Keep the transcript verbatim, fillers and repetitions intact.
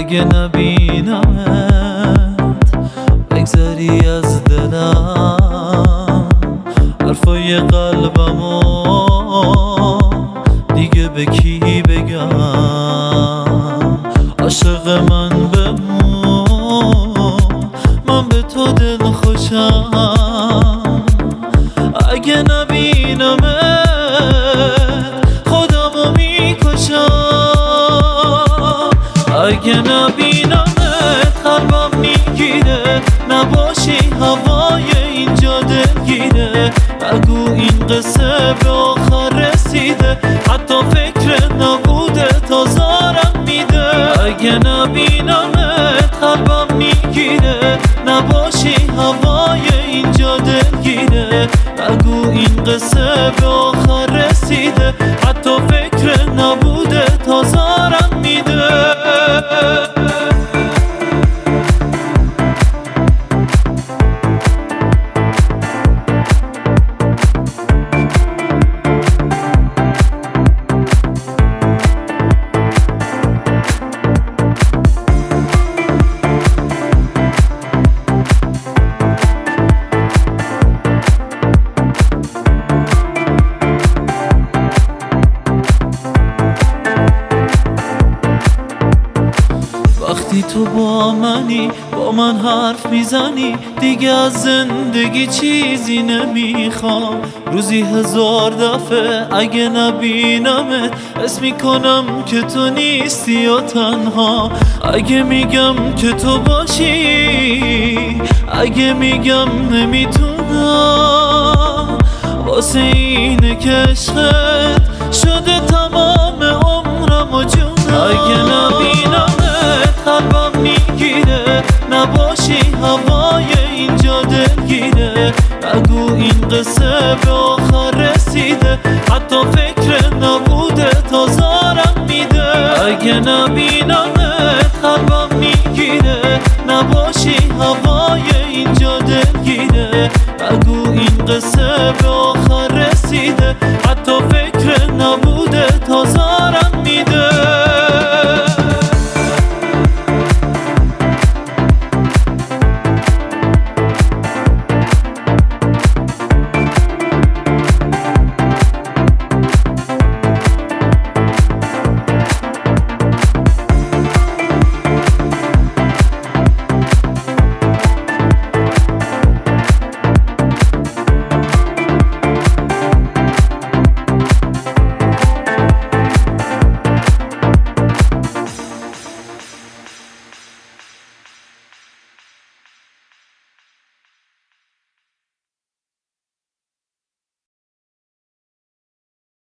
اگه نبینمت بگذری از دلم، حرفای قلبمو دیگه به کی بگم؟ عاشق من بمون، من به تو دل خوشم. اگه نبینمت خودمو میکشم. اگه نبینمت قلبم میگیره، نباشی هوای اینجا دلگیره. نگو این قصه به آخر رسیده، حتی فکر نبوده تا زارم میده. اگه نبینمت قلبم میگیره، نباشی هوای اینجا دلگیره. نگو این قصه به آخر رسیده، حتی فکر نبوده تا زارم میده. وقتی تو با منی، با من حرف میزنی، دیگه از زندگی چیزی نمیخوام. روزی هزار دفعه اگه نبینمت حس میکنم که تو نیستی و تنها. اگه میگم که تو باشی، اگه میگم نمیتونم، واسه اینه که عشقت شده تمام عمرم و جونم. اگه نبینمت قلبم میگیره، نباشی هوای اینجا دلگیره. نگو این قصه به آخر رسیده، حتی فکر نبوده تا زارم میده. اگه نبینم